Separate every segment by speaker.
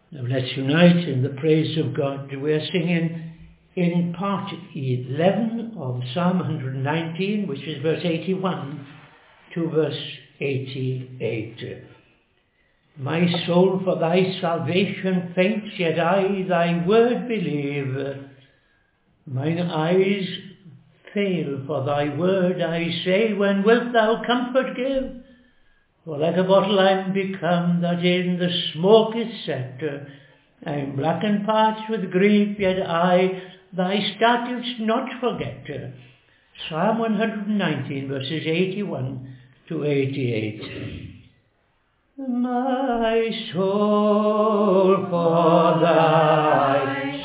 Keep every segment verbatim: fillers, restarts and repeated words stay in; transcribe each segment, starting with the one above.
Speaker 1: Now let's unite in the praise of God. We're singing in part eleven of Psalm one nineteen, which is verse eighty-one to verse eighty-eight. My soul for thy salvation faints, yet I thy word believe. Mine eyes fail for thy word, I say, when wilt thou comfort give? For like a bottle I'm become, that in the smoke is set. I'm black and parched with grief, yet I thy statutes not forget. Psalm one nineteen, verses eighty-one to eighty-eight. My soul for thy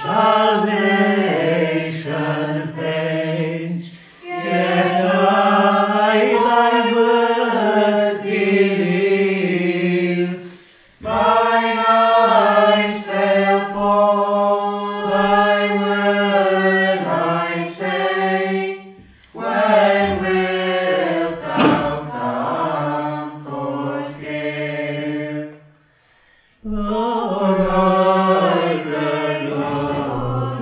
Speaker 1: salvation faints, yet I thy word believe. Mine eyes fail for thy word, I say, when wilt thou comfort give? Oh, Lord, the Lord,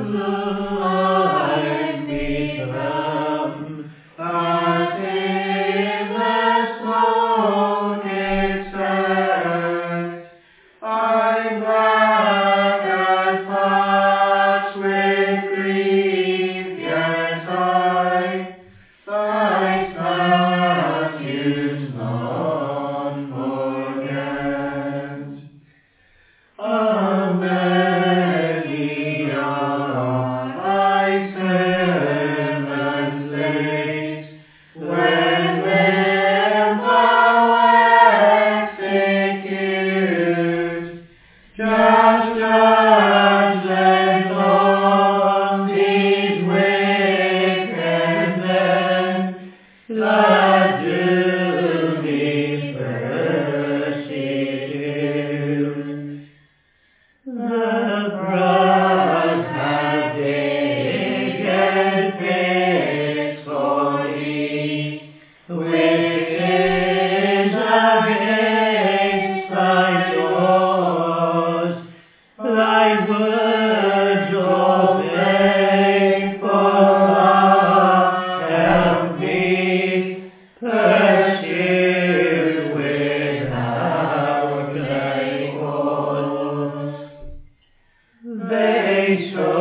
Speaker 1: I'm become, as in the smoke it sets. I'm black and parched with grief, yet I thy statutes not forget. Many are thy servants late, when wilt thou execute? Just judge them on these wicked men, that do me persecute. The cross hath digged pits for thee, which is against thy doors. Thy words obey, for God help me, pursue without thy cause. They so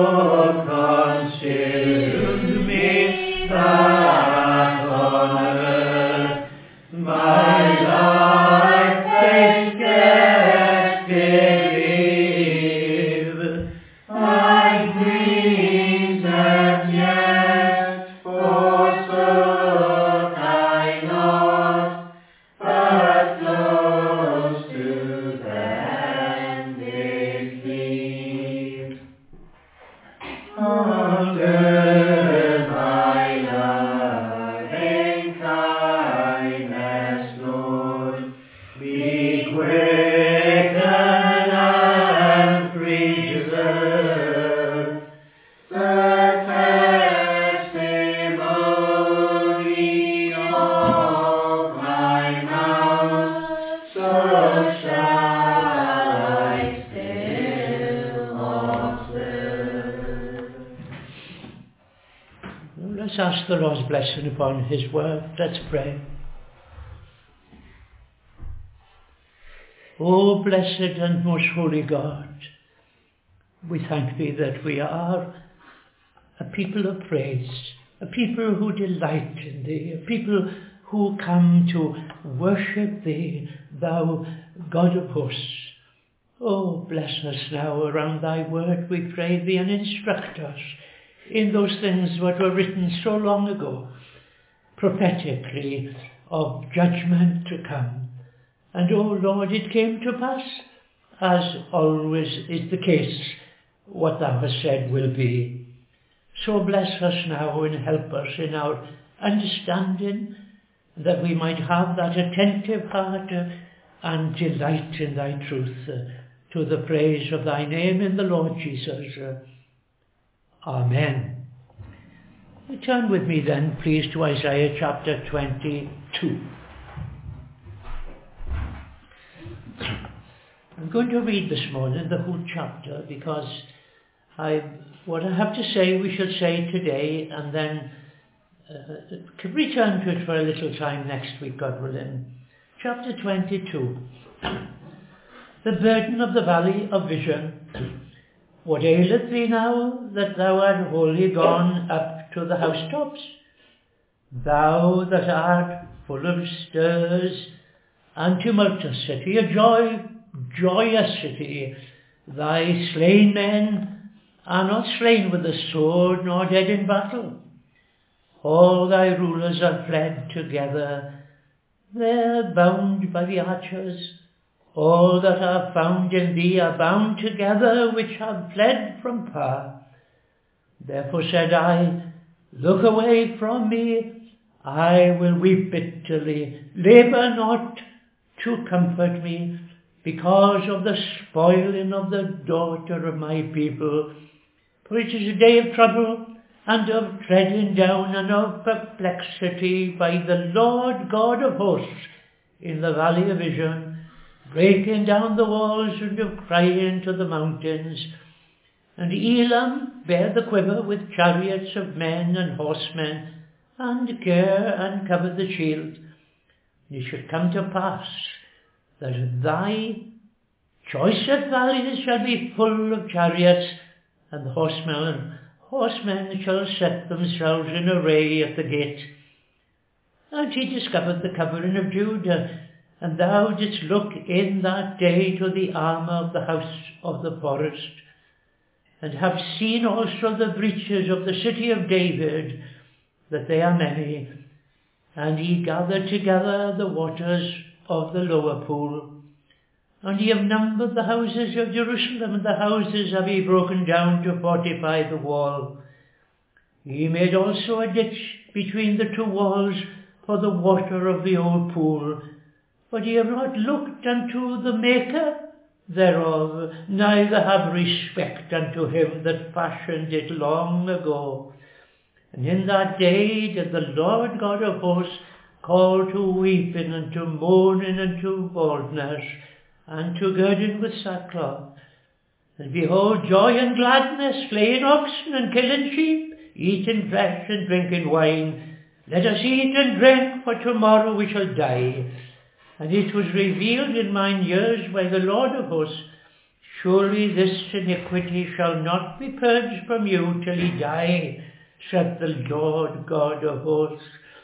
Speaker 1: consumed me that on earth my life they scarce believe. My dreams have yet forsook I not, but close to them did keep. Under thy loving kindness, Lord, be quickened and preserve the testimony of my mouth, so shall I still observe. Let's ask the Lord's blessing upon his word. Let's pray. O blessed and most holy God, we thank thee that we are a people of praise, a people who delight in thee, a people who come to worship thee, thou God of hosts. Oh, bless us now around thy word, we pray thee, and instruct us in those things that were written so long ago, prophetically of judgment to come. And, O Lord, it came to pass, as always is the case, what thou hast said will be. So bless us now and help us in our understanding, that we might have that attentive heart uh, and delight in thy truth, uh, to the praise of thy name in the Lord Jesus. Uh, Amen. Turn with me then, please, to Isaiah chapter twenty-two. I'm going to read this morning the whole chapter because I, what I have to say we shall say today, and then uh, can return to it for a little time next week, God willing. Chapter twenty-two. The burden of the valley of vision. What aileth thee now that thou art wholly gone up to the housetops? Thou that art full of stirs and tumultuous city, a joy, joyous city, thy slain men are not slain with the sword nor dead in battle. All thy rulers are fled together, they're bound by the archers. All that are found in thee are bound together, which have fled from power. Therefore said I, look away from me, I will weep bitterly, labour not to comfort me, because of the spoiling of the daughter of my people. For it is a day of trouble, and of treading down, and of perplexity by the Lord God of hosts in the valley of vision, breaking down the walls and of crying to the mountains. And Elam bare the quiver with chariots of men and horsemen, and Ker uncovered the shield. It shall come to pass that thy choicest valleys shall be full of chariots, and the horsemen and horsemen shall set themselves in array at the gate. And he discovered the covering of Judah, and thou didst look in that day to the armour of the house of the forest, and have seen also the breaches of the city of David, that they are many. And ye gathered together the waters of the lower pool. And ye have numbered the houses of Jerusalem, and the houses have ye broken down to fortify the wall. Ye made also a ditch between the two walls for the water of the old pool. But ye have not looked unto the Maker thereof, neither have respect unto him that fashioned it long ago. And in that day did the Lord God of hosts call to weeping, and to mourning, and to baldness, and to girding with sackcloth. And behold, joy and gladness, slaying oxen and killing sheep, eating flesh and drinking wine. Let us eat and drink, for tomorrow we shall die. And it was revealed in mine ears by the Lord of hosts, surely this iniquity shall not be purged from you till ye die, saith the Lord God of hosts.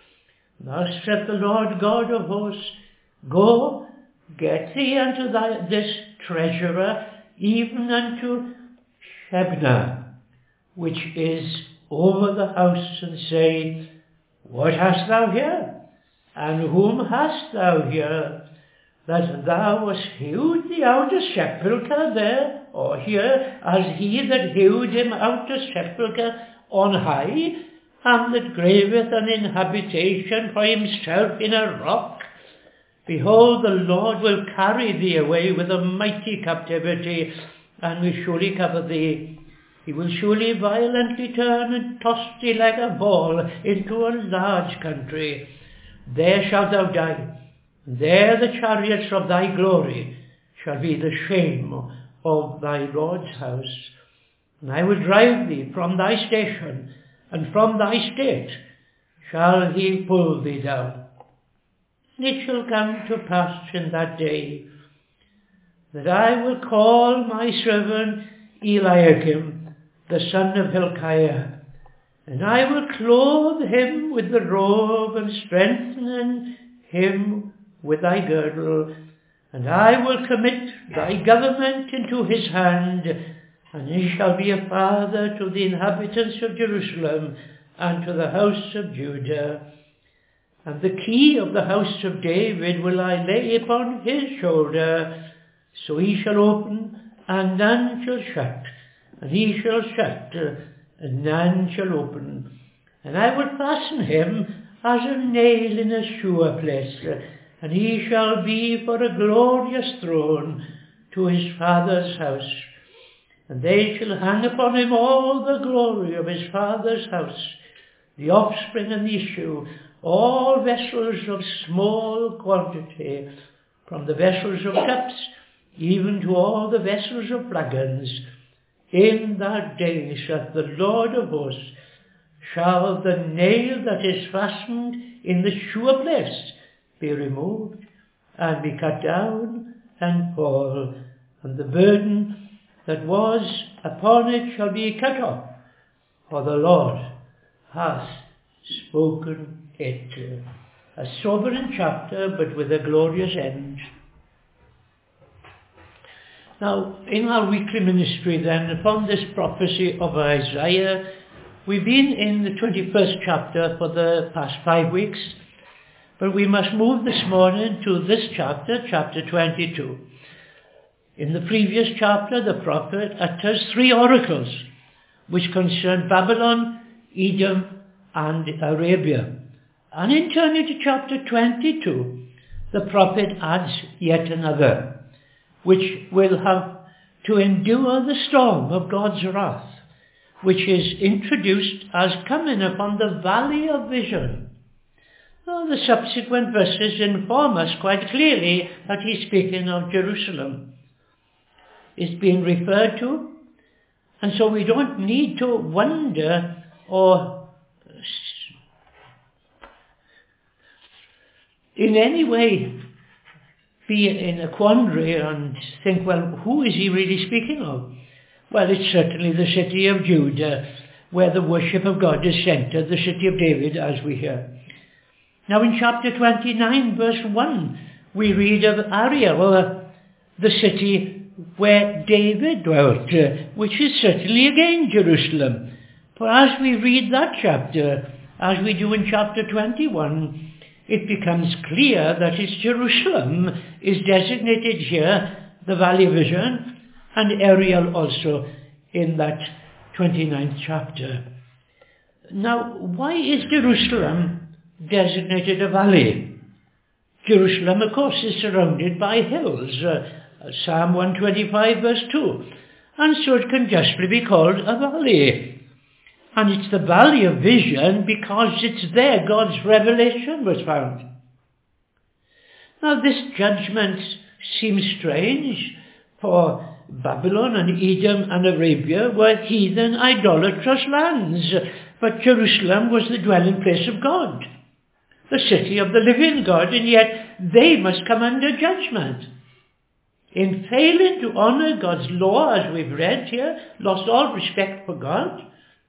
Speaker 1: Thus saith the Lord God of hosts, go, get thee unto thy, this treasurer, even unto Shebna, which is over the house, and say, what hast thou here? And whom hast thou here, that thou hast hewed thee out a sepulchre there, or here, as he that hewed him out a sepulchre on high, and that graveth an inhabitation for himself in a rock? Behold, the Lord will carry thee away with a mighty captivity, and will surely cover thee. He will surely violently turn and toss thee like a ball into a large country. There shalt thou die, and there the chariots of thy glory shall be the shame of thy Lord's house. And I will drive thee from thy station, and from thy state shall he pull thee down. And it shall come to pass in that day that I will call my servant Eliakim, the son of Hilkiah, and I will clothe him with the robe, and strengthen him with thy girdle, and I will commit thy government into his hand, and he shall be a father to the inhabitants of Jerusalem, and to the house of Judah. And the key of the house of David will I lay upon his shoulder, so he shall open, and none shall shut, and he shall shut, and none shall open. And I will fasten him as a nail in a sure place, and he shall be for a glorious throne to his father's house. And they shall hang upon him all the glory of his father's house, the offspring and the issue, all vessels of small quantity, from the vessels of cups even to all the vessels of flagons. In that day, saith the Lord of hosts, shall the nail that is fastened in the sure place be removed, and be cut down, and fall, and the burden that was upon it shall be cut off, for the Lord hath spoken it. A sobering chapter, but with a glorious end. Now, in our weekly ministry then, upon this prophecy of Isaiah, we've been in the twenty-first chapter for the past five weeks, but we must move this morning to this chapter, chapter twenty-two. In the previous chapter, the prophet utters three oracles, which concern Babylon, Edom, and Arabia. And in turning to chapter twenty-two, the prophet adds yet another, which will have to endure the storm of God's wrath, which is introduced as coming upon the valley of vision. Now, the subsequent verses inform us quite clearly that he's speaking of Jerusalem. It's being referred to, and so we don't need to wonder or in any way be in a quandary and think, well, who is he really speaking of? Well, it's certainly the city of Judah, where the worship of God is centered, the city of David, as we hear. Now in chapter twenty-nine, verse one, we read of Ariel, the city where David dwelt, which is certainly again Jerusalem. For as we read that chapter, as we do in chapter twenty-one, it becomes clear that it's Jerusalem is designated here, the Valley of Vision, and Ariel also in that twenty-ninth chapter. Now, why is Jerusalem designated a valley? Jerusalem, of course, is surrounded by hills, uh, Psalm one twenty-five verse two, and so it can justly be called a valley. And it's the Valley of Vision because it's there God's revelation was found. Now this judgment seems strange, for Babylon and Edom and Arabia were heathen idolatrous lands, but Jerusalem was the dwelling place of God, the city of the living God, and yet they must come under judgment. In failing to honour God's law, as we've read here, lost all respect for God.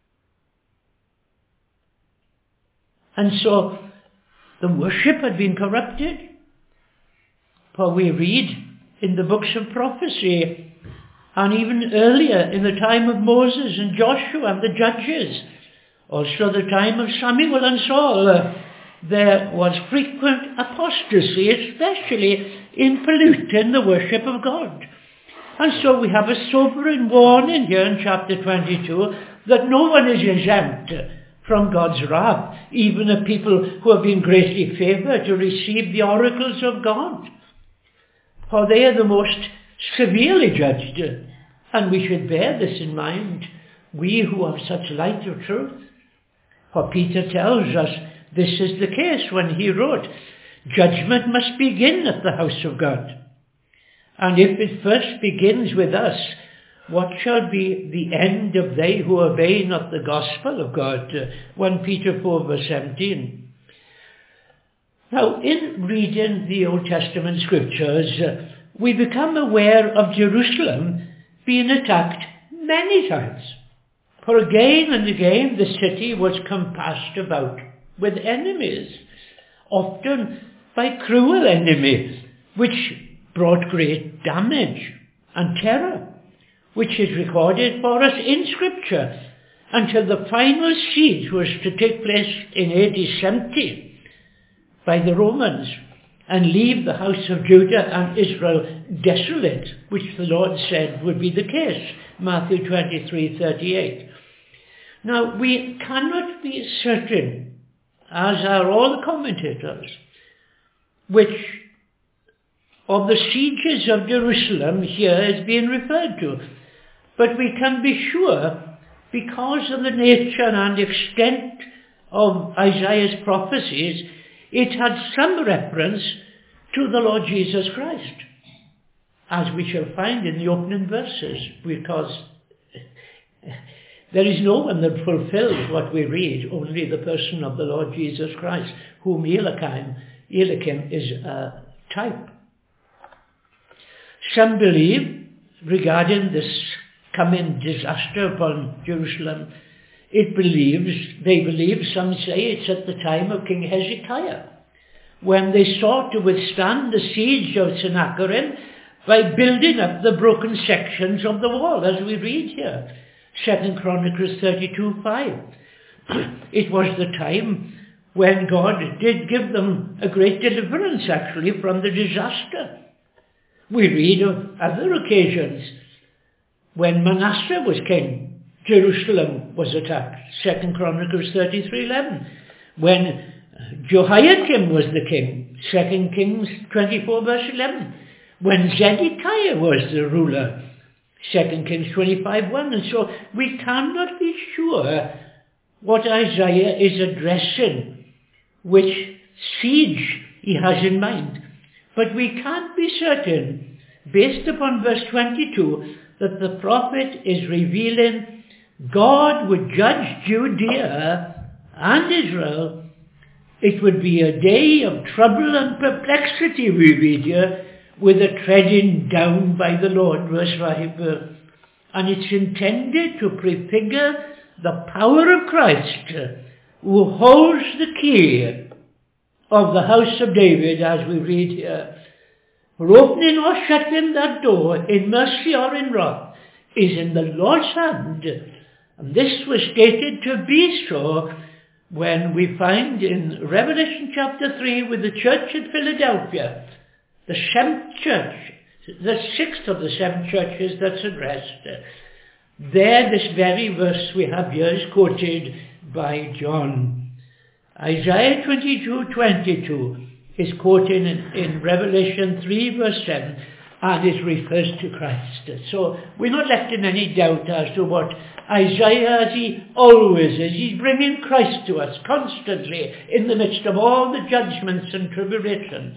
Speaker 1: And so the worship had been corrupted. For we read in the books of prophecy, and even earlier in the time of Moses and Joshua and the judges, also the time of Samuel and Saul, uh, there was frequent apostasy, especially in polluting the worship of God. And so we have a sobering warning here in chapter twenty-two that no one is exempt from God's wrath, even a people who have been greatly favoured to receive the oracles of God. For they are the most severely judged, and we should bear this in mind, we who have such light of truth. For Peter tells us this is the case when he wrote, judgment must begin at the house of God. And if it first begins with us, what shall be the end of they who obey not the gospel of God? First Peter four verse seventeen. Now, in reading the Old Testament scriptures, we become aware of Jerusalem being attacked many times. For again and again the city was compassed about with enemies, often by cruel enemies, which brought great damage and terror, which is recorded for us in Scripture, until the final siege was to take place in A D seventy by the Romans, and leave the house of Judah and Israel desolate, which the Lord said would be the case, Matthew twenty-three thirty-eight. Now, we cannot be certain, as are all the commentators, which of the sieges of Jerusalem here is being referred to. But we can be sure, because of the nature and extent of Isaiah's prophecies, it had some reference to the Lord Jesus Christ. as we shall find in the opening verses, because there is no one that fulfills what we read, only the person of the Lord Jesus Christ, whom Eliakim, Eliakim is a type. Some believe, regarding this coming disaster upon Jerusalem, it believes, they believe, some say it's at the time of King Hezekiah, when they sought to withstand the siege of Sennacherib by building up the broken sections of the wall, as we read here. Second Chronicles thirty-two five. It was the time when God did give them a great deliverance, actually, from the disaster. We read of other occasions when Manasseh was king, Jerusalem was attacked. Second Chronicles thirty-three eleven. When Jehoiakim was the king, Second Kings twenty-four verse eleven. When Zedekiah was the ruler, Second Kings twenty-five one. And so we cannot be sure what Isaiah is addressing, which siege he has in mind. But we can't be certain, based upon verse twenty-two, that the prophet is revealing God would judge Judea and Israel. It would be a day of trouble and perplexity, we read here, with a treading down by the Lord, verse five. And it's intended to prefigure the power of Christ, who holds the key of the house of David, as we read here. For opening or shutting that door in mercy or in wrath is in the Lord's hand. And this was stated to be so when we find in Revelation chapter three with the church at Philadelphia, the seventh church, the sixth of the seven churches that's addressed. There, this very verse we have here is quoted by John. Isaiah twenty-two twenty-two is quoted in, in Revelation three verse seven, and it refers to Christ. So we're not left in any doubt as to what Isaiah, as he always is, he's bringing Christ to us constantly in the midst of all the judgments and tribulations.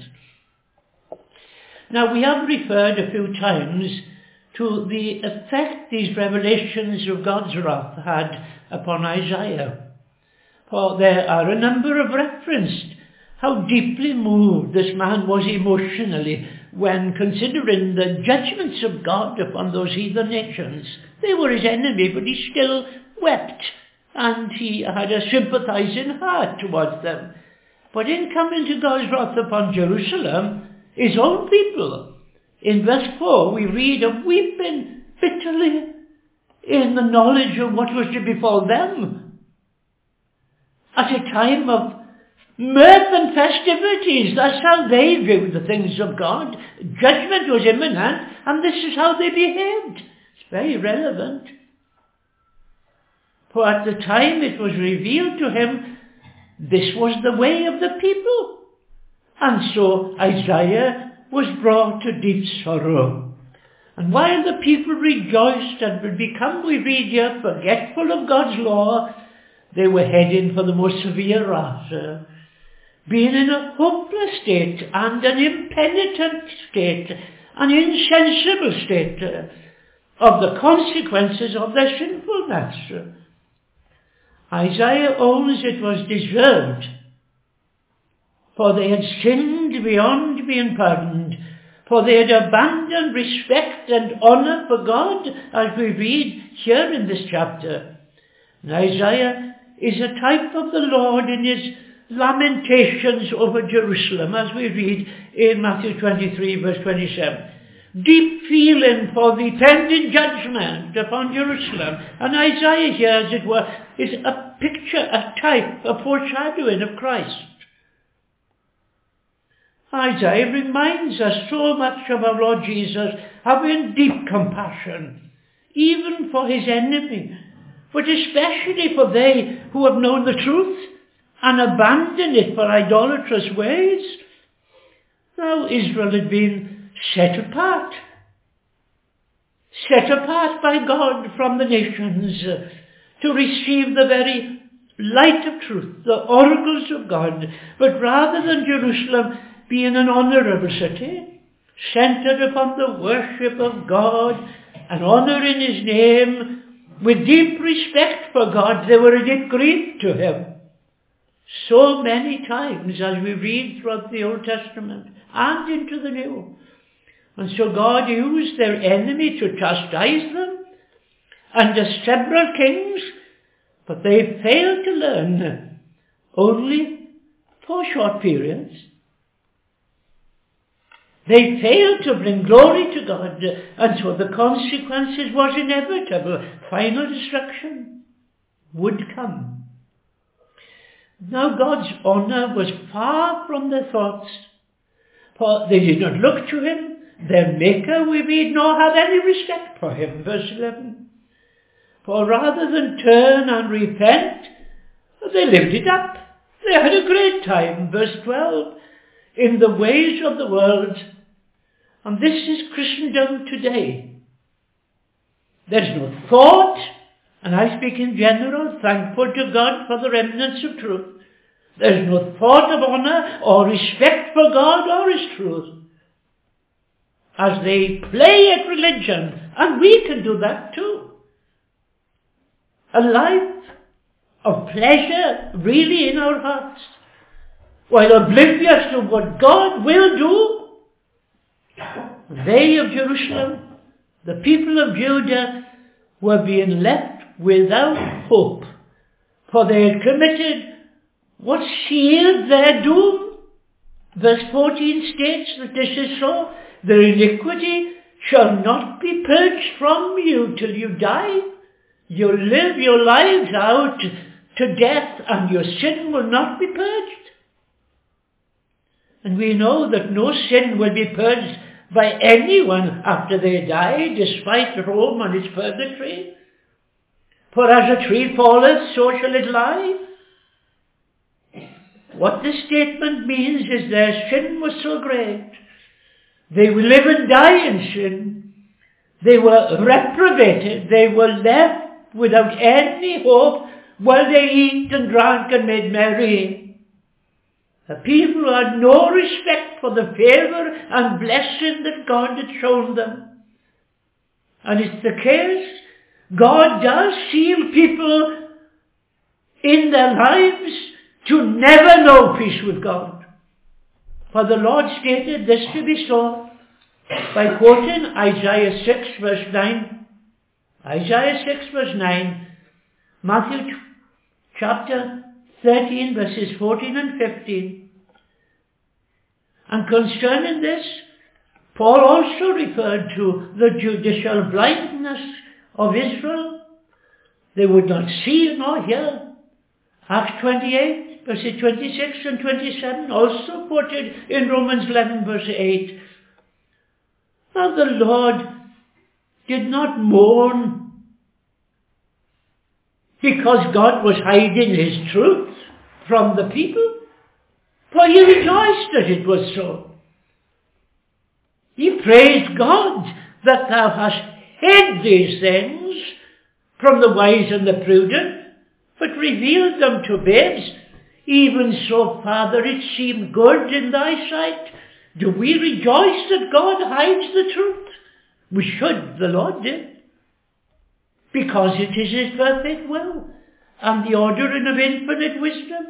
Speaker 1: Now, we have referred a few times to the effect these revelations of God's wrath had upon Isaiah. For there are a number of references how deeply moved this man was emotionally when considering the judgments of God upon those heathen nations. They were his enemy, but he still wept, and he had a sympathizing heart towards them. But in coming to God's wrath upon Jerusalem, his own people, in verse four, we read of weeping bitterly in the knowledge of what was to befall them at a time of mirth and festivities. That's how they viewed the things of God. Judgment was imminent, and this is how they behaved. It's very relevant. For at the time it was revealed to him, this was the way of the people. And so Isaiah was brought to deep sorrow. And while the people rejoiced and would become, we read here, forgetful of God's law, they were heading for the more severe wrath, uh, being in a hopeless state and an impenitent state, an insensible state uh, of the consequences of their sinfulness. Isaiah owns it was deserved, for they had sinned beyond being pardoned, for they had abandoned respect and honour for God, as we read here in this chapter. And Isaiah is a type of the Lord in his lamentations over Jerusalem, as we read in Matthew twenty-three verse twenty-seven. Deep feeling for the pending judgment upon Jerusalem. And Isaiah here, as it were, is a picture, a type, a foreshadowing of Christ. Isaiah reminds us so much of our Lord Jesus having deep compassion, even for his enemy, but especially for they who have known the truth and abandoned it for idolatrous ways. Now Israel had been set apart, set apart by God from the nations uh, to receive the very light of truth, the oracles of God. But rather than Jerusalem being an honourable city, centred upon the worship of God and honour in his name, with deep respect for God. They were a deep grief to him. So many times as we read throughout the Old Testament and into the New. And so God used their enemy to chastise them, and the several kings, but they failed to learn only for short periods. They failed to bring glory to God, and so the consequences was inevitable. Final destruction would come. Now God's honour was far from their thoughts, for they did not look to him, their Maker, we read, nor have any respect for him. Verse eleven. For rather than turn and repent, they lived it up. They had a great time. Verse twelve. In the ways of the world. And this is Christendom today. There's no thought, and I speak in general, thankful to God for the remnants of truth. There's no thought of honour or respect for God or his truth. As they play at religion, and we can do that too. A life of pleasure really in our hearts, while oblivious to what God will do. They of Jerusalem, the people of Judah, were being left without hope, for they had committed what sealed their doom. Verse fourteen states that this is so. Their iniquity shall not be purged from you till you die. You'll live your lives out to death, and your sin will not be purged. And we know that no sin will be purged by anyone after they die, despite Rome and its purgatory. For as a tree falleth, so shall it lie. What this statement means is their sin was so great. They will live and die in sin. They were reprobated. They were left without any hope while they eat and drank and made merry. The people had no respect for the favour and blessing that God had shown them. And it's the case, God does seal people in their lives to never know peace with God. For the Lord stated this to be so by quoting Isaiah six verse nine. Isaiah six verse nine, Matthew chapter thirteen verses fourteen and fifteen. And concerning this, Paul also referred to the judicial blindness of Israel. They would not see nor hear. Acts twenty-eight verses twenty-six and twenty-seven, also quoted in Romans eleven verse eight. Now the Lord did not mourn because God was hiding his truth from the people, for he rejoiced that it was so. He praised God that thou hast hid these things from the wise and the prudent, but revealed them to babes. Even so, Father, it seemed good in thy sight. Do we rejoice that God hides the truth? We should, the Lord did. Because it is his perfect will and the ordering of infinite wisdom.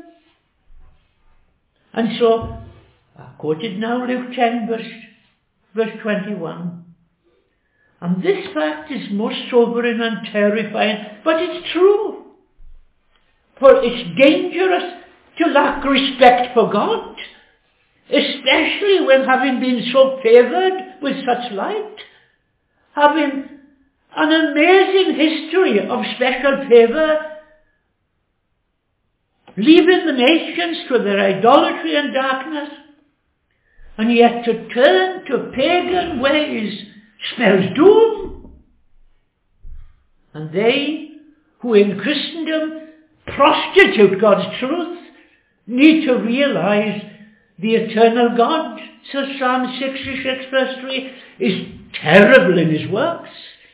Speaker 1: And so, I quoted now Luke ten verse, verse twenty-one. And this fact is most sobering and terrifying, but it's true. For it's dangerous to lack respect for God, especially when having been so favoured with such light, having an amazing history of special favour, leaving the nations to their idolatry and darkness, and yet to turn to pagan ways spells doom. And they who in Christendom prostitute God's truth need to realize the eternal God, says Psalm sixty-six verse three, is terrible in his works.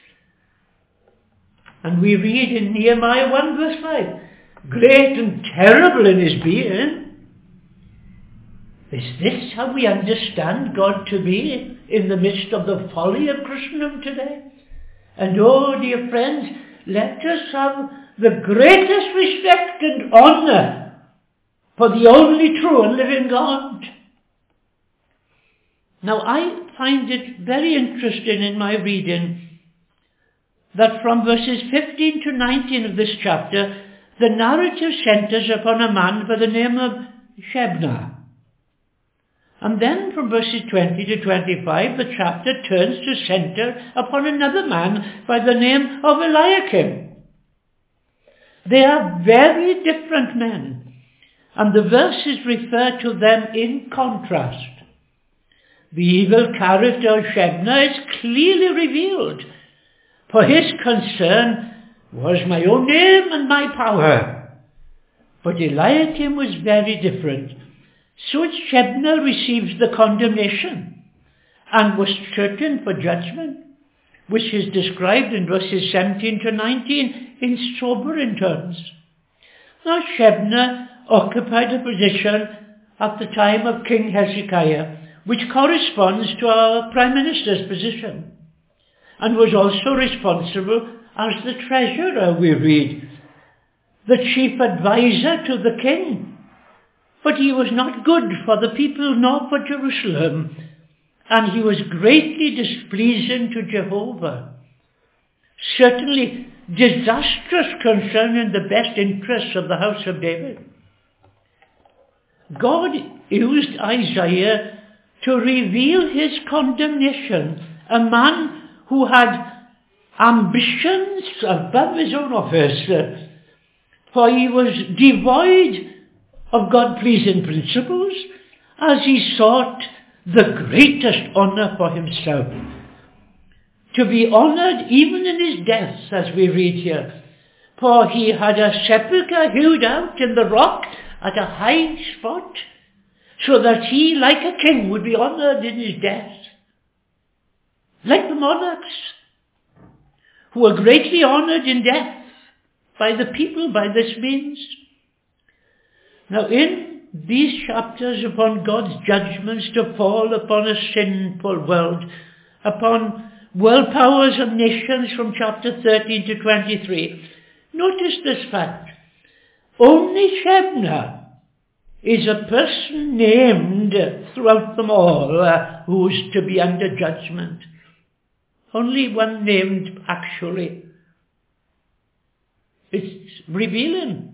Speaker 1: And we read in Nehemiah one verse five, great and terrible in his being. Is this how we understand God to be in the midst of the folly of Christendom today. And oh, dear friends, let us have the greatest respect and honour for the only true and living God. Now, I find it very interesting in my reading that from verses fifteen to nineteen of this chapter, the narrative centres upon a man by the name of Shebna. And then from verses twenty to twenty-five, the chapter turns to centre upon another man by the name of Eliakim. They are very different men, and the verses refer to them in contrast. The evil character of Shebna is clearly revealed, for his concern was my own name and my power. But Eliakim was very different. So Shebna receives the condemnation and was certain for judgment, which is described in verses seventeen to nineteen in sobering terms. Now Shebna occupied a position at the time of King Hezekiah, which corresponds to our Prime Minister's position, and was also responsible as the treasurer, we read, the chief advisor to the king. But he was not good for the people nor for Jerusalem, and he was greatly displeasing to Jehovah. Certainly disastrous concerning the best interests of the house of David. God used Isaiah to reveal his condemnation, a man who had ambitions above his own office, for he was devoid of God-pleasing principles, as he sought the greatest honour for himself. To be honoured even in his death, as we read here, for he had a sepulchre hewed out in the rock at a high spot, so that he, like a king, would be honoured in his death. Like the monarchs, who were greatly honoured in death by the people by this means. Now in these chapters upon God's judgments to fall upon a sinful world, upon world powers of nations from chapter thirteen to twenty-three, notice this fact. Only Shebna is a person named throughout them all uh, who's to be under judgment. Only one named, actually. It's revealing.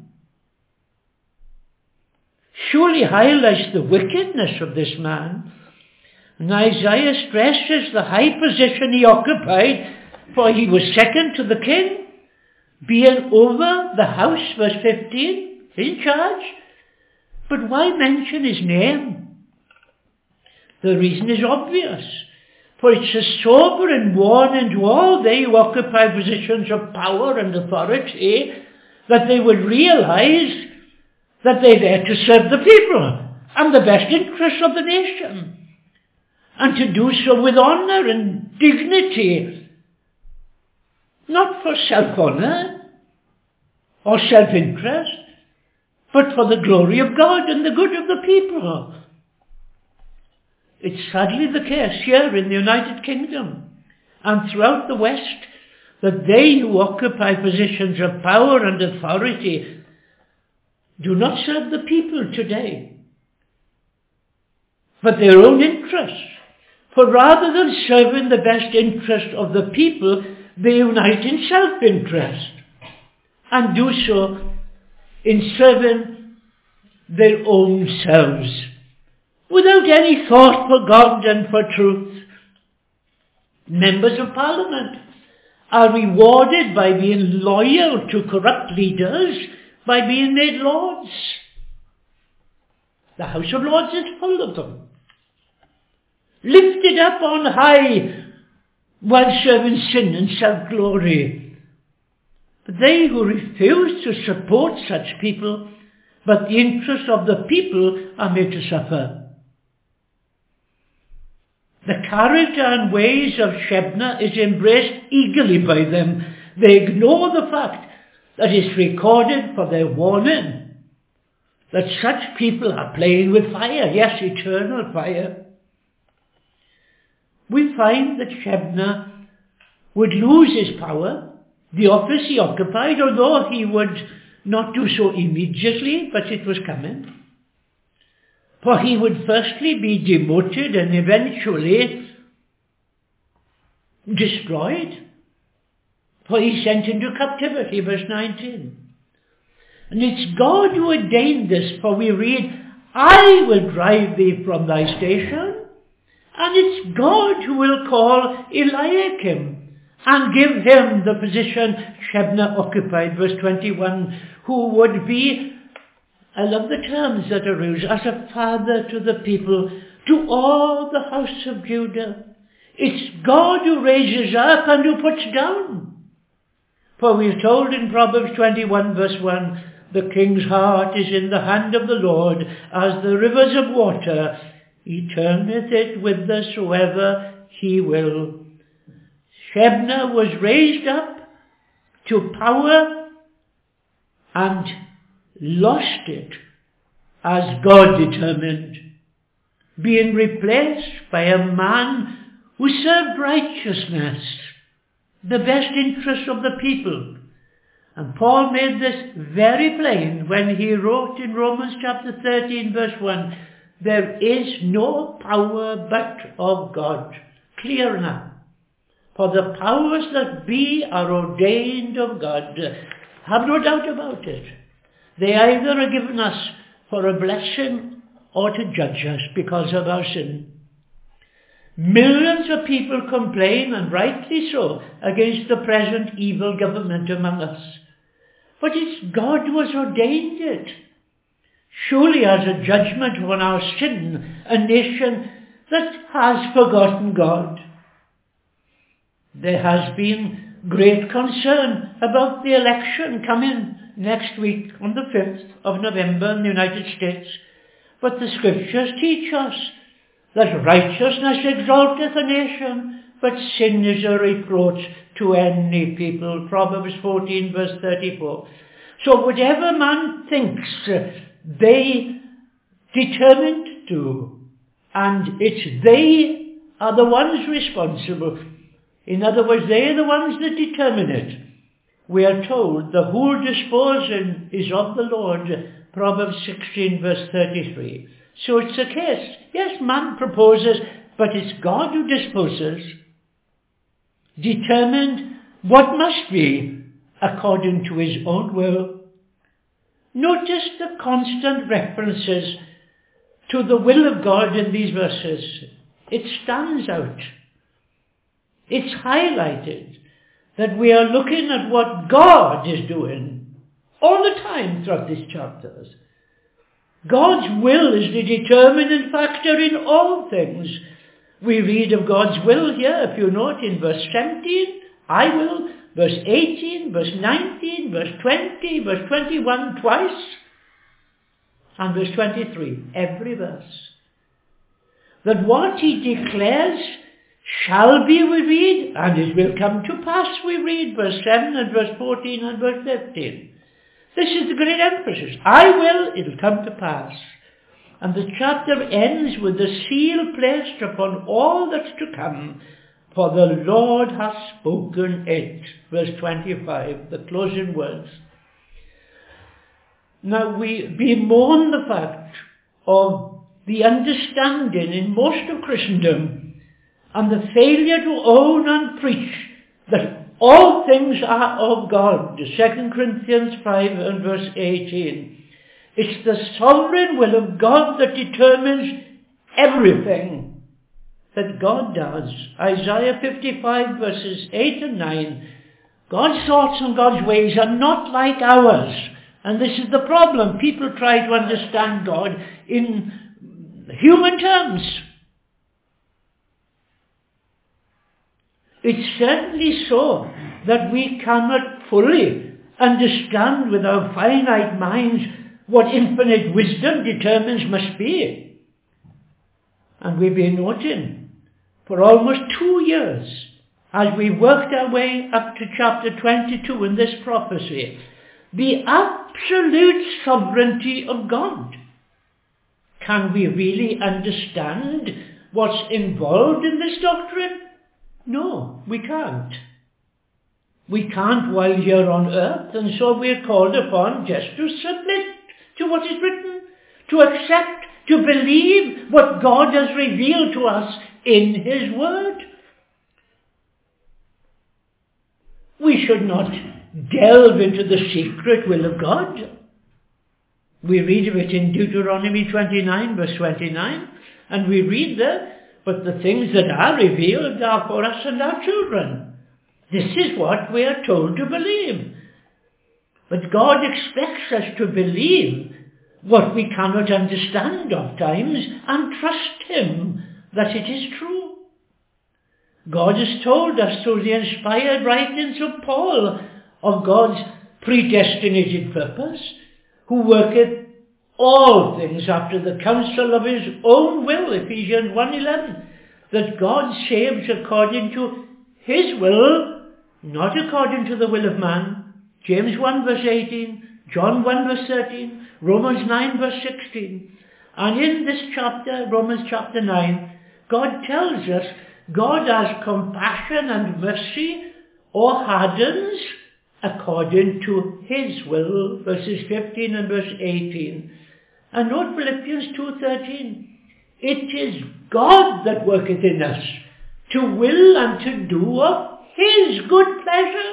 Speaker 1: Surely highlights the wickedness of this man. And Isaiah stresses the high position he occupied, for he was second to the king, being over the house, verse fifteen, in charge. But why mention his name? The reason is obvious, for it's a sobering warning to all they who occupy positions of power and authority, that they would realize that they're there to serve the people and the best interests of the nation, and to do so with honour and dignity, not for self-honour or self-interest, but for the glory of God and the good of the people. It's sadly the case here in the United Kingdom and throughout the West that they who occupy positions of power and authority do not serve the people today, but their own interests. For rather than serving the best interest of the people, they unite in self-interest and do so in serving their own selves, without any thought for God and for truth. Members of Parliament are rewarded by being loyal to corrupt leaders, by being made lords. The House of Lords is full of them, lifted up on high while serving sin and self-glory. But they who refuse to support such people, but the interests of the people, are made to suffer. The character and ways of Shebna is embraced eagerly by them. They ignore the fact that it's recorded for their warning that such people are playing with fire, yes, eternal fire. we find that Shebna would lose his power, the office he occupied, although he would not do so immediately, but it was coming. For he would firstly be demoted and eventually destroyed. For he sent into captivity, verse nineteen. And it's God who ordained this, for we read, I will drive thee from thy station. And it's God who will call Eliakim and give him the position Shebna occupied, verse twenty-one, who would be, I love the terms that are used, as a father to the people, to all the house of Judah. It's God who raises up and who puts down. For we're told in Proverbs twenty-one, verse one, the king's heart is in the hand of the Lord, as the rivers of water. He turneth it whithersoever he will. Shebna was raised up to power and lost it as God determined, being replaced by a man who served righteousness, the best interest of the people. And Paul made this very plain when he wrote in Romans chapter thirteen, verse one, there is no power but of God. Clear enough. For the powers that be are ordained of God. Have no doubt about it. They either are given us for a blessing or to judge us because of our sin. Millions of people complain, and rightly so, against the present evil government among us. But it's God who has ordained it. Surely as a judgment on our sin, a nation that has forgotten God. There has been great concern about the election coming next week on the fifth of November in the United States. But the scriptures teach us that righteousness exalteth a nation, but sin is a reproach to any people. Proverbs fourteen, verse thirty-four. So whatever man thinks they determined to, and it's they are the ones responsible. In other words, they are the ones that determine it. We are told the whole disposing is of the Lord, Proverbs sixteen, verse thirty-three. So it's a case. Yes, man proposes, but it's God who disposes, determined what must be according to his own will. Notice the constant references to the will of God in these verses. It stands out. It's highlighted that we are looking at what God is doing all the time throughout these chapters. God's will is the determining factor in all things. We read of God's will here, if you note, in verse seventeen, I will, verse eighteen, verse nineteen, verse twenty, verse twenty-one, twice, and verse twenty-three, every verse. That what he declares shall be, we read, and it will come to pass, we read, verse seven and verse fourteen and verse fifteen. This is the great emphasis. I will, it'll come to pass. And the chapter ends with the seal placed upon all that's to come, for the Lord hath spoken it. Verse twenty-five, the closing words. Now we bemoan the fact of the understanding in most of Christendom and the failure to own and preach that all things are of God. Second Corinthians five and verse eighteen. It's the sovereign will of God that determines everything that God does. Isaiah fifty-five verses eight and nine. God's thoughts and God's ways are not like ours. And this is the problem. People try to understand God in human terms. It's certainly so that we cannot fully understand with our finite minds what infinite wisdom determines must be. And we've been noting for almost two years, as we worked our way up to chapter twenty-two in this prophecy, the absolute sovereignty of God. Can we really understand what's involved in this doctrine? No, we can't. We can't while here on earth, and so we're called upon just to submit to what is written, to accept, to believe what God has revealed to us in His Word. We should not delve into the secret will of God. We read of it in Deuteronomy twenty-nine, verse twenty-nine, and we read there, but the things that are revealed are for us and our children. This is what we are told to believe. But God expects us to believe what we cannot understand of times and trust Him that it is true. God has told us through the inspired writings of Paul of God's predestinated purpose, who worketh all things after the counsel of His own will, Ephesians one eleven, that God saves according to His will, not according to the will of man. James one verse eighteen, John one verse thirteen, Romans nine verse sixteen. And in this chapter, Romans chapter nine, God tells us God has compassion and mercy or hardens according to His will, verses fifteen and verse eighteen. And note Philippians two thirteen. It is God that worketh in us to will and to do of His good pleasure.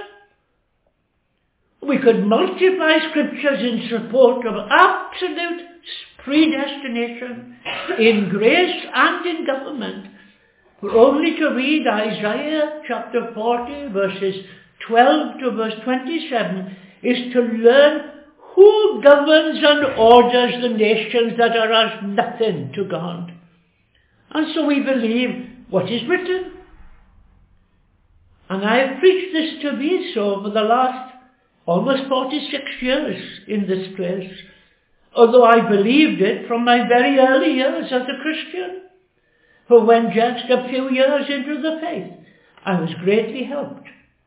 Speaker 1: We could multiply scriptures in support of absolute predestination in grace and in government. For only to read Isaiah chapter forty, verses twelve to verse twenty-seven, is to learn who governs and orders the nations that are as nothing to God. And so we believe what is written. And I have preached this to be so for the last almost forty-six years in this place, although I believed it from my very early years as a Christian. For when just a few years into the faith, I was greatly helped.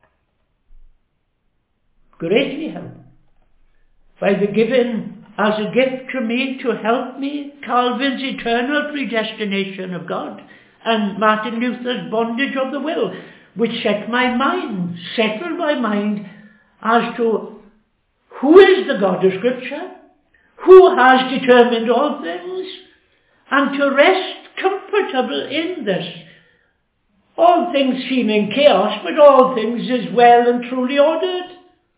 Speaker 1: Greatly helped by the given as a gift to me to help me Calvin's eternal predestination of God and Martin Luther's bondage of the will, which set my mind, settled my mind as to who is the God of Scripture, who has determined all things, and to rest comfortable in this. All things seem in chaos, but all things is well and truly ordered.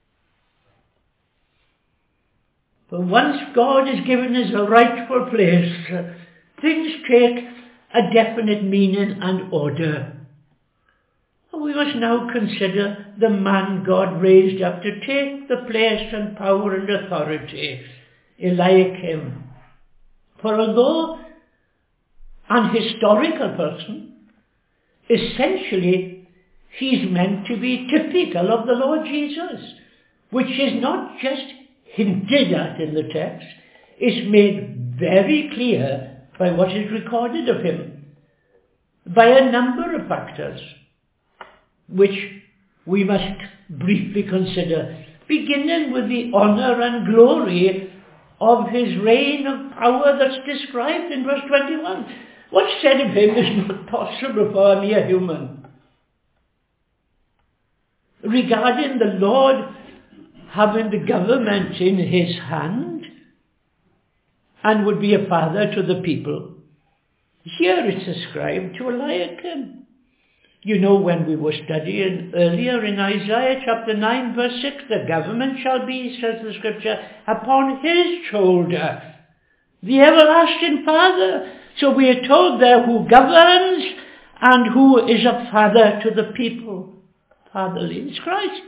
Speaker 1: For once God has given us a rightful place, things take a definite meaning and order. We must now consider the man God raised up to take the place and power and authority, Eliakim. For although an historical person, essentially he's meant to be typical of the Lord Jesus, which is not just hinted at in the text, is made very clear by what is recorded of him, by a number of factors, which we must briefly consider, beginning with the honour and glory of his reign of power that's described in verse twenty-one. What's said of him is not possible for a mere human. Regarding the Lord having the government in his hand and would be a father to the people, here it's ascribed to Eliakim. You know, when we were studying earlier in Isaiah chapter nine verse six, the government shall be, says the scripture, upon his shoulder, the everlasting Father. So we are told there who governs and who is a father to the people. Fatherly is Christ.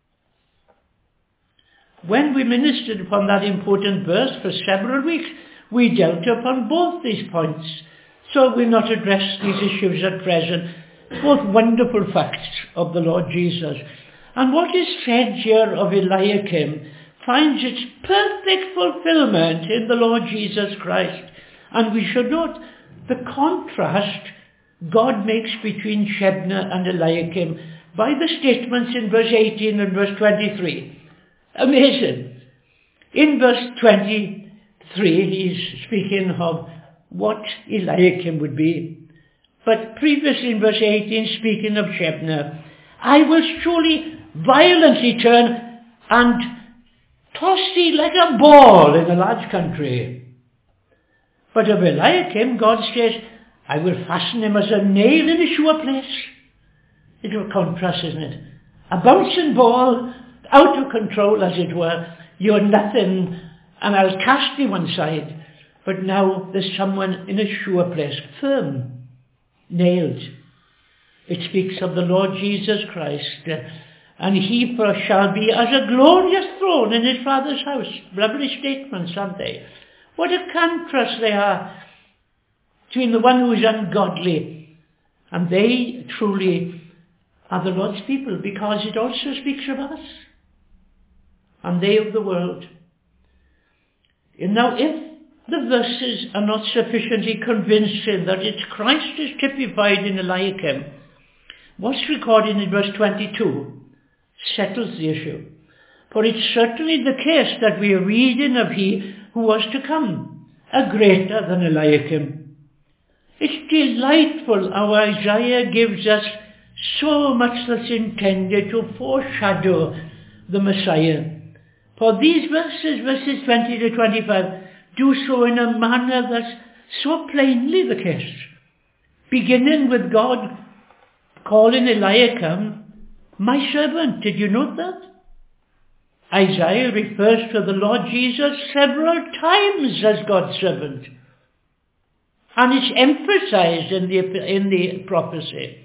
Speaker 1: When we ministered upon that important verse for several weeks, we dealt upon both these points. So we'll not address these issues at present. Both wonderful facts of the Lord Jesus. And what is said here of Eliakim finds its perfect fulfillment in the Lord Jesus Christ. And we should note the contrast God makes between Shebna and Eliakim by the statements in verse eighteen and verse twenty-three. Amazing. In verse twenty-three, he's speaking of what Eliakim would be. But previously in verse eighteen, speaking of Shebna, I will surely violently turn and toss thee like a ball in a large country. But of Eliakim, God says, I will fasten him as a nail in a sure place. It's a contrast, isn't it? A bouncing ball, out of control as it were. You're nothing, and I'll cast thee one side. But now there's someone in a sure place, firm, nailed. It speaks of the Lord Jesus Christ. And he shall be as a glorious throne in his Father's house. Lovely statements, aren't they? What a contrast they are between the one who is ungodly, and they truly are the Lord's people, because it also speaks of us, and they of the world. And now, if the verses are not sufficiently convincing that it's Christ is typified in Eliakim, what's recorded in verse twenty-two settles the issue. For it's certainly the case that we are reading of he who was to come, a greater than Eliakim. It's delightful how Isaiah gives us so much that's intended to foreshadow the Messiah. For these verses, verses twenty to twenty-five, do so in a manner that's so plainly the case. Beginning with God calling Eliakim my servant. Did you note that? Isaiah refers to the Lord Jesus several times as God's servant. And it's emphasized in the, in the prophecy.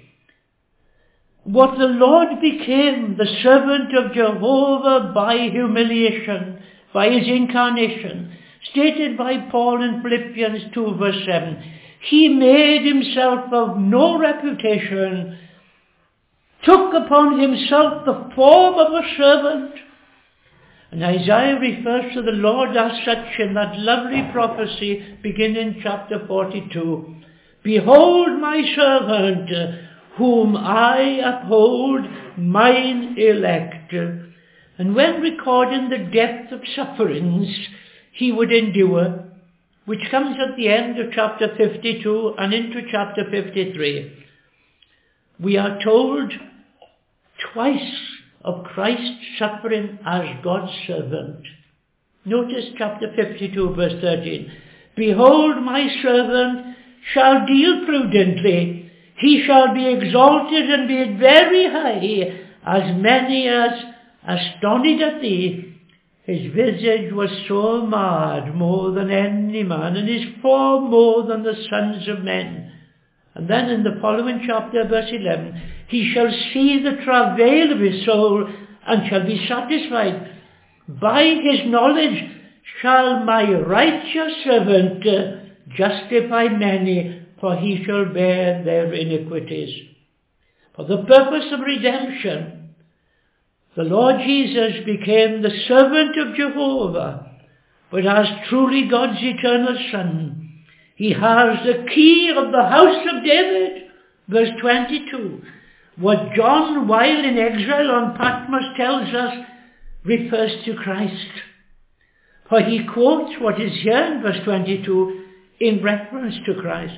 Speaker 1: What the Lord became, the servant of Jehovah by humiliation, by his incarnation, stated by Paul in Philippians two verse seven. He made himself of no reputation, took upon himself the form of a servant. And Isaiah refers to the Lord as such in that lovely prophecy beginning chapter forty-two. Behold my servant, whom I uphold, mine elect. And when recording the depth of sufferings he would endure, which comes at the end of chapter fifty-two and into chapter fifty-three, we are told twice of Christ's suffering as God's servant. Notice chapter fifty-two verse thirteen. Behold, my servant shall deal prudently. He shall be exalted and be very high, as many as astonished at thee. His visage was so marred more than any man, and his form more than the sons of men. And then in the following chapter, verse eleven, he shall see the travail of his soul, and shall be satisfied. By his knowledge shall my righteous servant justify many, for he shall bear their iniquities. For the purpose of redemption, the Lord Jesus became the servant of Jehovah, but as truly God's eternal Son, he has the key of the house of David. Verse twenty-two. What John, while in exile on Patmos, tells us refers to Christ. For he quotes what is here in verse twenty-two in reference to Christ.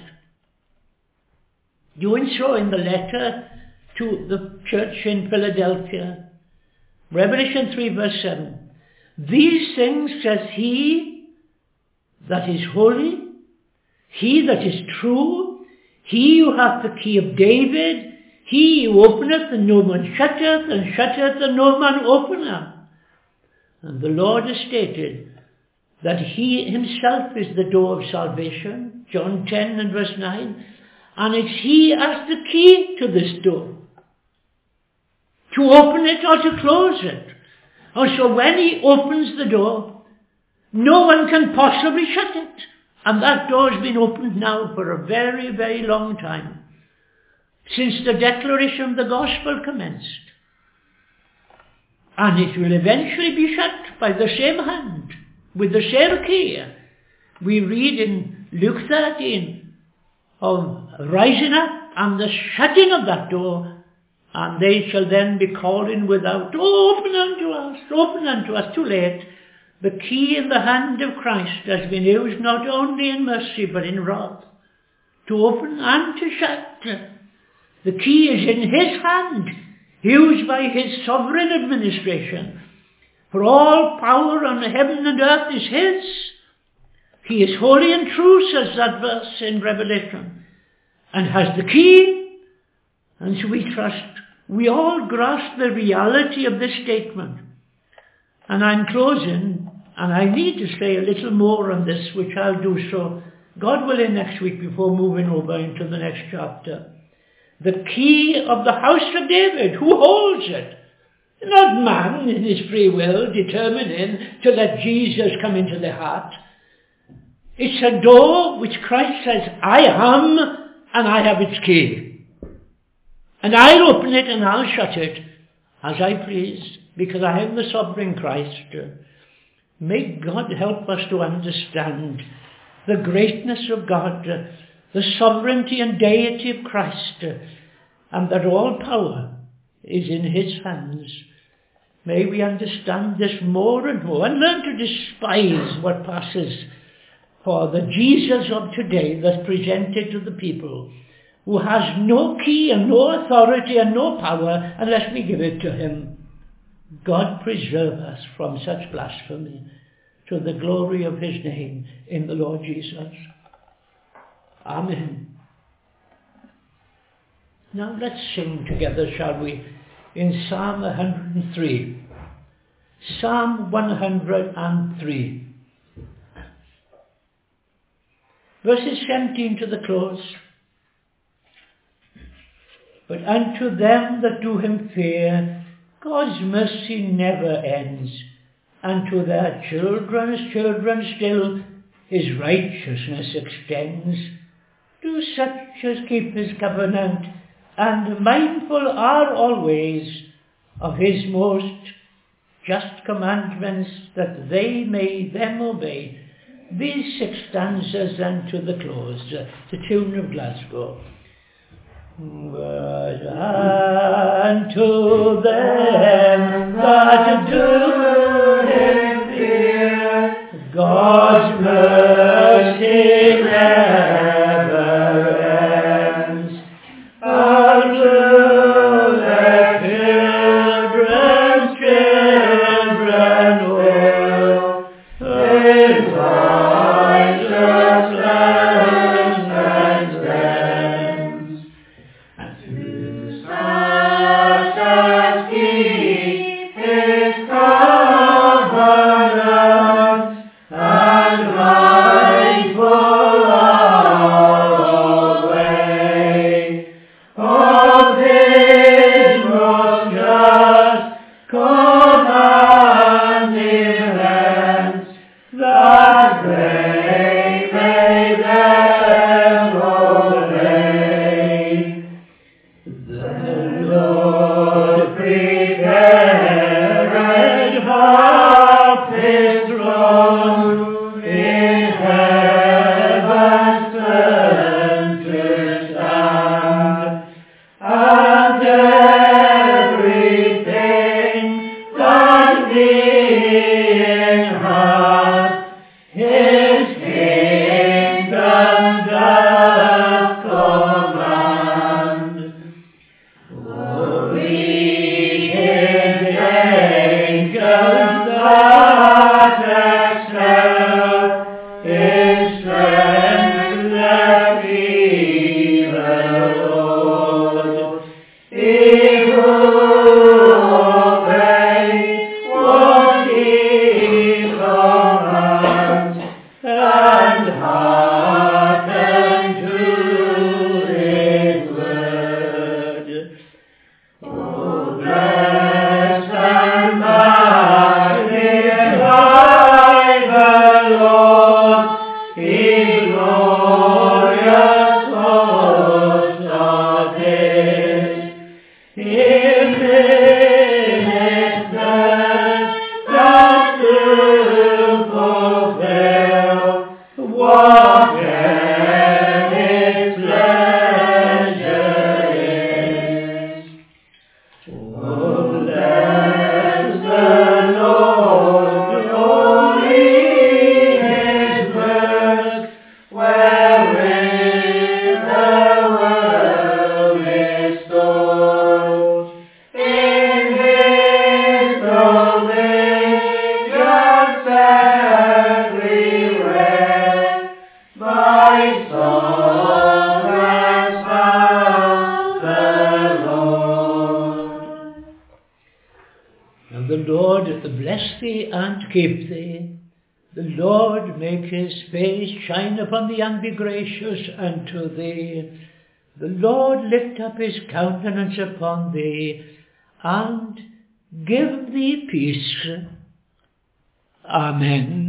Speaker 1: Doing so in the letter to the church in Philadelphia. Revelation three verse seven. These things says he that is holy, he that is true, he who hath the key of David, he who openeth and no man shutteth, and shutteth and no man openeth. And the Lord has stated that he himself is the door of salvation, John ten and verse nine, and it's he has the key to this door, to open it or to close it. And so when he opens the door, no one can possibly shut it. And that door has been opened now for a very, very long time, since the declaration of the gospel commenced. And it will eventually be shut by the same hand, with the same key. We read in Luke thirteen of rising up and the shutting of that door, and they shall then be calling without, open unto us, open unto us. Too late. The key in the hand of Christ has been used not only in mercy but in wrath to open and to shut. The key is in his hand, used by his sovereign administration. For all power on heaven and earth is his. He is holy and true, says that verse in Revelation, and has the key. And so we trust we all grasp the reality of this statement. And I'm closing, and I need to say a little more on this, which I'll do so, God willing, next week before moving over into the next chapter. The key of the house of David, who holds it? Not man in his free will determining to let Jesus come into the heart. It's a door which Christ says, I am, and I have its key. And I'll open it and I'll shut it as I please, because I am the sovereign Christ. May God help us to understand the greatness of God, the sovereignty and deity of Christ, and that all power is in his hands. May we understand this more and more and learn to despise what passes for the Jesus of today that's presented to the people, who has no key and no authority and no power unless we give it to him. God preserve us from such blasphemy, to the glory of his name in the Lord Jesus. Amen. Now let's sing together, shall we, in Psalm one hundred three. Psalm one hundred three. Verses seventeen to the close. But unto them that do him fear, God's mercy never ends, and to their children's children still his righteousness extends. To such as keep his covenant, and mindful are always of his most just commandments, that they may them obey. These six stanzas then to the close, the tune of Glasgow. But unto them that do him fear, God's mercy never ends. Unto their children's children will his righteousness extends. And to such as keep his covenant, and mindful are always of his most just commandments, that they may them obey. The Lord prepareth Lord bless thee and keep thee. The Lord make his face shine upon thee and be gracious unto thee. The Lord lift up his countenance upon thee and give thee peace. Amen.